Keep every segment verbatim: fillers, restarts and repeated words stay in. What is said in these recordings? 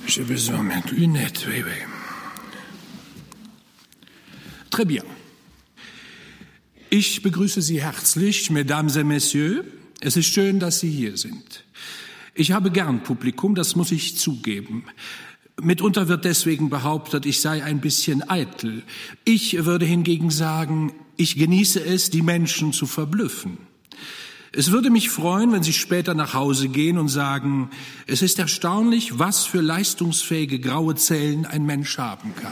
J'ai besoin de lunettes, oui, oui. Très bien. Ich begrüße Sie herzlich, Mesdames et Messieurs. Es ist schön, dass Sie hier sind. Ich habe gern Publikum, das muss ich zugeben. Mitunter wird deswegen behauptet, ich sei ein bisschen eitel. Ich würde hingegen sagen, ich genieße es, die Menschen zu verblüffen. Es würde mich freuen, wenn Sie später nach Hause gehen und sagen, es ist erstaunlich, was für leistungsfähige graue Zellen ein Mensch haben kann.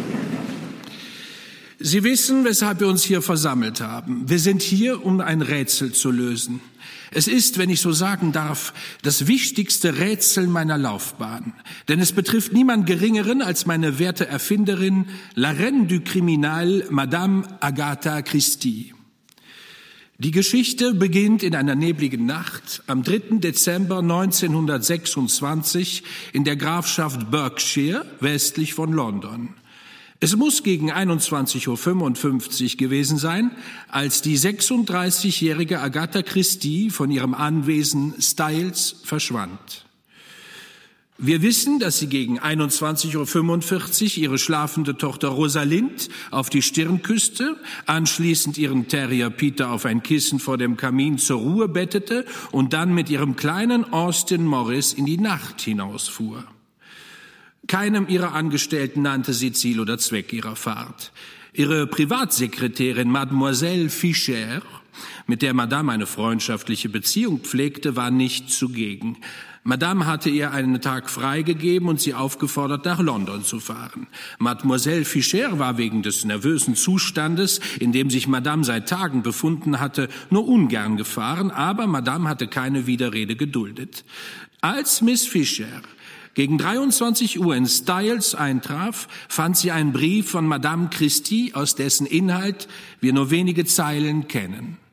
Sie wissen, weshalb wir uns hier versammelt haben. Wir sind hier, um ein Rätsel zu lösen. Es ist, wenn ich so sagen darf, das wichtigste Rätsel meiner Laufbahn. Denn es betrifft niemand Geringeren als meine werte Erfinderin, la reine du criminal, Madame Agatha Christie. Die Geschichte beginnt in einer nebligen Nacht am dritten Dezember neunzehnhundertsechsundzwanzig in der Grafschaft Berkshire, westlich von London. Es muss gegen einundzwanzig Uhr fünfundfünfzig gewesen sein, als die sechsunddreißigjährige Agatha Christie von ihrem Anwesen Styles verschwand. Wir wissen, dass sie gegen einundzwanzig Uhr fünfundvierzig ihre schlafende Tochter Rosalind auf die Stirn küsste, anschließend ihren Terrier Peter auf ein Kissen vor dem Kamin zur Ruhe bettete und dann mit ihrem kleinen Austin Morris in die Nacht hinausfuhr. Keinem ihrer Angestellten nannte sie Ziel oder Zweck ihrer Fahrt. Ihre Privatsekretärin Mademoiselle Fischer, mit der Madame eine freundschaftliche Beziehung pflegte, war nicht zugegen. Madame hatte ihr einen Tag freigegeben und sie aufgefordert, nach London zu fahren. Mademoiselle Fischer war wegen des nervösen Zustandes, in dem sich Madame seit Tagen befunden hatte, nur ungern gefahren, aber Madame hatte keine Widerrede geduldet. Als Miss Fischer gegen dreiundzwanzig Uhr in Styles eintraf, fand sie einen Brief von Madame Christie, aus dessen Inhalt wir nur wenige Zeilen kennen.